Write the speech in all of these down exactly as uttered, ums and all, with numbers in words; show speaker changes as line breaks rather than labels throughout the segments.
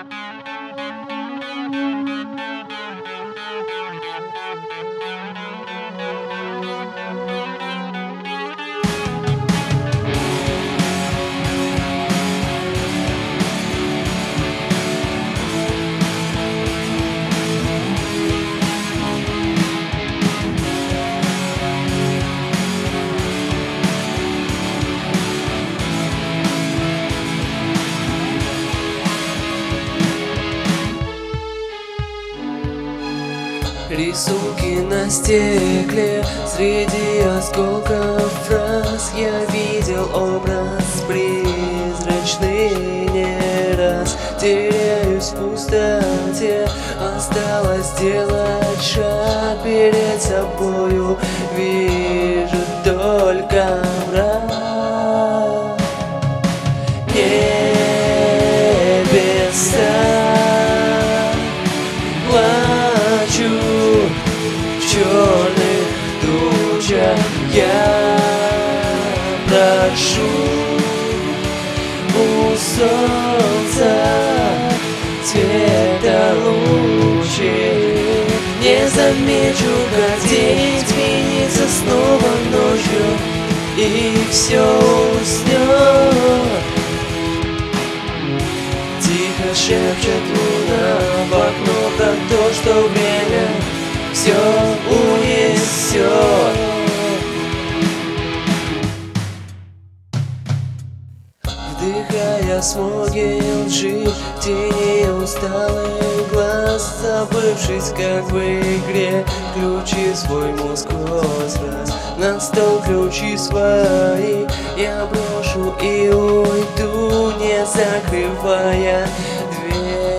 Рисунки на стекле, среди осколков фраз я видел образ призрачный не раз. Теряюсь в пустоте, осталось сделать шаг перед собою. Вижу только мрак. Небеса плачу в черных тучах, я прошу у солнца цвета лучей. Не замечу, как день сменится снова ночью, и все уснет. Тихо шепчет луна в окно про то, что время все унесет. Вдыхая смоги лжи, тени усталых глаз, забывшись как в игре, ключи свой мозг возврат. На стол ключи свои я брошу и уйду, не закрывая дверь.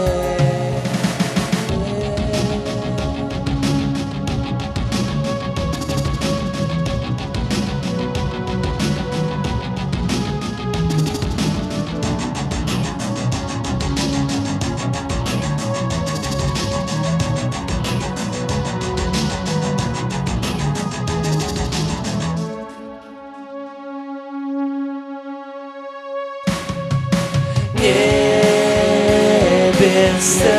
Небеса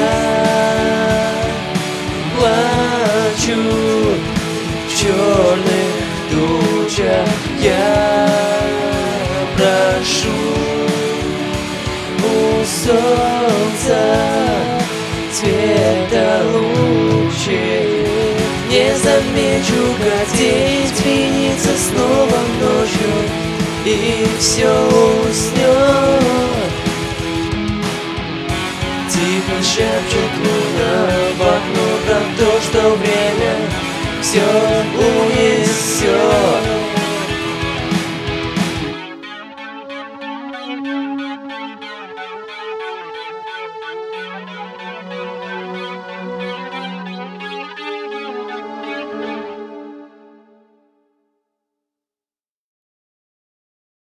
плачу в черных тучах, я прошу у солнца цвета лучей. Не замечу, как день сменится снова ночью, и все уснет. Тихо шепчет луна в окно про то, что время все унесет.